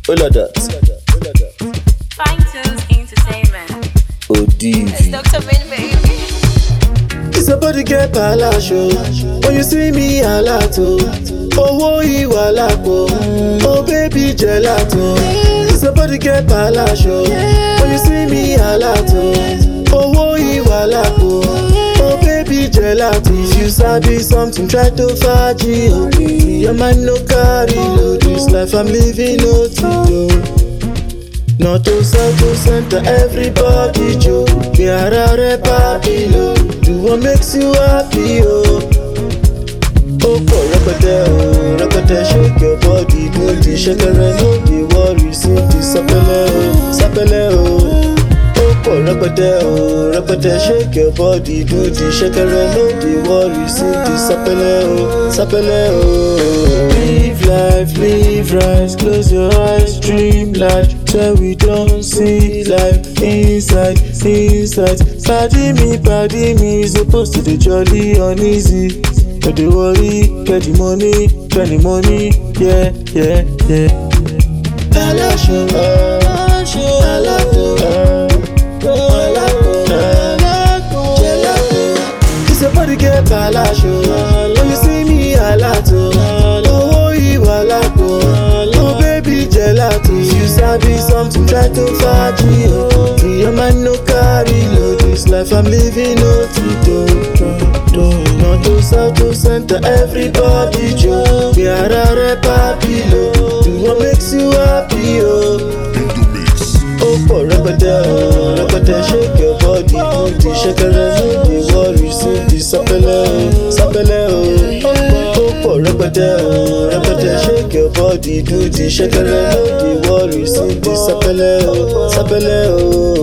Hola that. Fine Tunes Entertainment. ODV. It's Dr. Vin, baby. It's a body get palasho. When you see me alato. Owó ìwà lápò. Oh baby gelato. It's a body get palasho. When you see me alato. Owó ìwà lápò. Oh baby gelato. If you sabi something, try to faji. Oh, your man no carry load. This life I'm living no to. Not to sell to center, everybody Joe. We are a papilo. Do what makes you happy, oh. Oh, repete, shake your body, do the shakere, no be worry, sing the sapele, oh. Oh, repete, shake your body, do the shakere, no be worry, sing the sapele, oh. Live right, close your eyes, dream life. Till we don't see life inside. Party me, supposed to the jolly uneasy. Don't dey worry, get the money, spend the money, yeah. Alasho, gelato. It's a body get palasho. When you see me alato. Oh baby gelato. If you sabi something, try to faji, oh. Your man no carry load. This life I'm living no to. Not to south to center, everybody Joe. We are a papilo. Do what makes you happy, oh. Oh, repete, shake your body, do the shakere, no be worry, sing the sapele, oh. Oh, repete, shake your body, do the shakere, no be worry, sing the sapele, oh.